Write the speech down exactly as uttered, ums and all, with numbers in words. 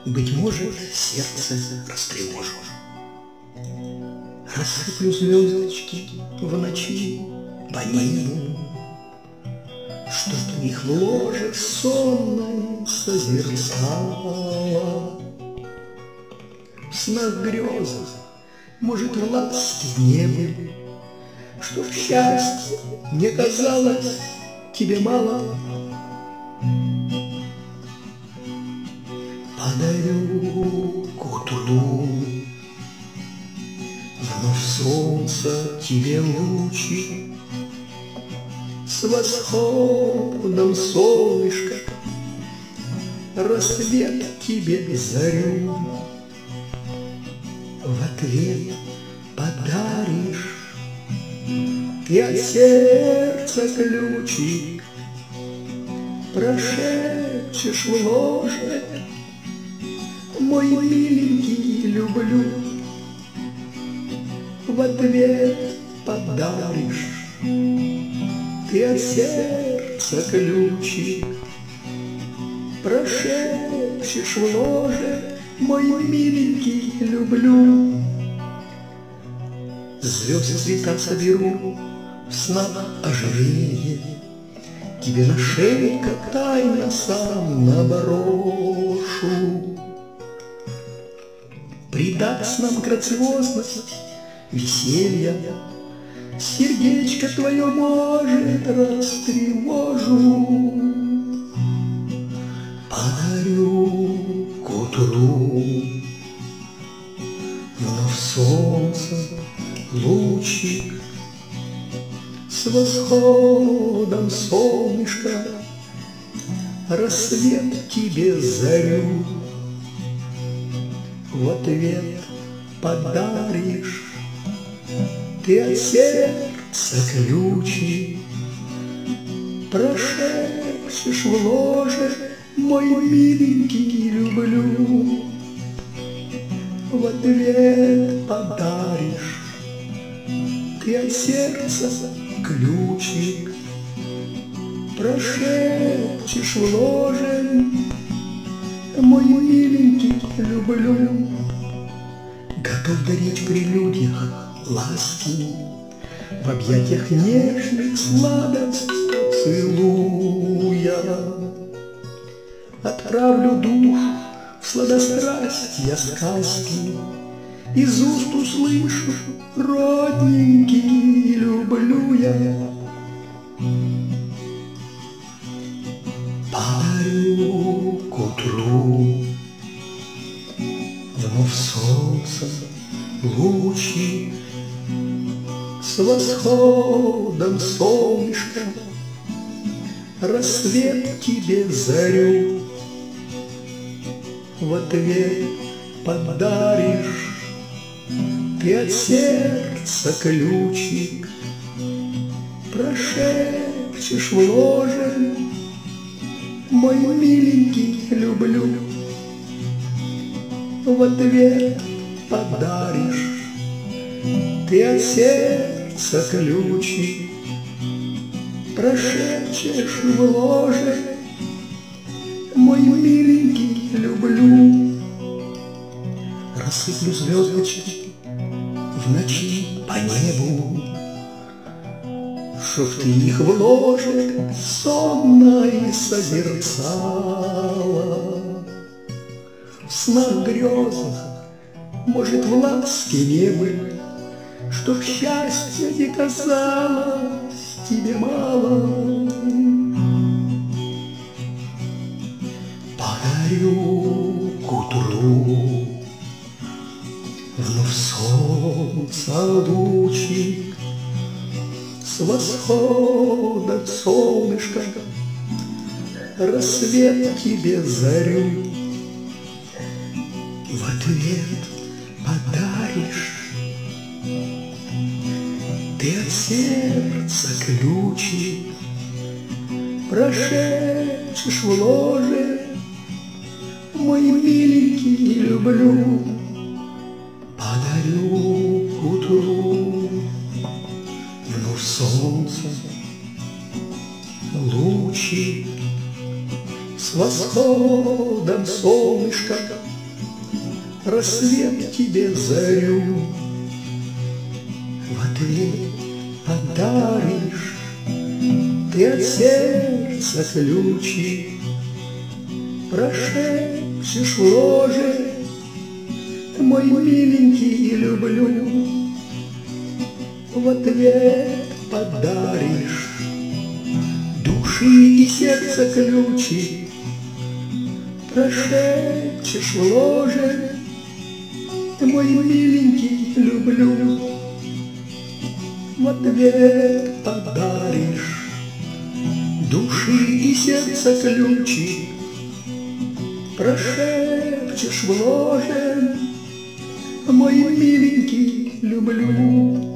Быть может, сердце растревожу. Рассыплю звездочки в ночи по небу, чтоб их в ложе сонной созерцала. В снах грезах, может, в ласке неба, чтоб счастье не казалось тебе мало. Подарю к утру вновь солнце тебе лучи, с восходом солнышка рассвет тебе зарю. В ответ подаришь ты от сердца ключик, прошепчешь в ложе: мой миленький, люблю. В ответ подаришь ты от сердца ключик, прошепчешь в ложе: мой миленький, люблю. Звезды цвета соберу, в снах ожерелье тебе на шею, как тайно сам наброшу. Придаст нам грациозность, веселья, сердечко твое, может, растревожу. Подарю к утру вновь солнце лучик, с восходом солнышка рассвет тебе зарю. В ответ подаришь ты от сердца ключик, прошепчешь в ложе: мой миленький, люблю. В ответ подаришь ты от сердца ключик, прошепчешь в ложе: мой миленький, люблю. Готов дарить в прелюдиях ласки, в объятиях нежных сладость целуя. Отправлю дух в сладострастья сказки, из уст услышу: родненький, люблю я. Подарю к утру вновь солнце лучи, с восходом солнышка рассвет тебе зарю. В ответ подаришь ты от сердца ключик, прошепчешь в ложе: мой миленький, люблю. В ответ подаришь ты от сердца ключик, прошепчешь в ложе: мой миленький, люблю. Рассыплю звездочки в ночи по небу, чтоб ты их в ложе сонной созерцала. В снах грезах, может, в ласке неба, чтоб счастье не казалось тебе мало. Подарю к утру вновь солнце лучик, с восходом солнышка рассвет тебе зарю. В ответ подаришь ты от сердца ключик, прошепчешь в ложе: мой миленький, люблю. Подарю к утру вновь солнце лучик, с восходом солнышка рассвет тебе зарю. В ответ подаришь ты от сердца ключи, прошепчешь в ложе: мой миленький, люблю. В ответ подаришь души и сердца ключи, прошепчешь в ложе: мой миленький, люблю. В ответ подаришь души и сердца ключи, прошепчешь в ложе: мой миленький, люблю.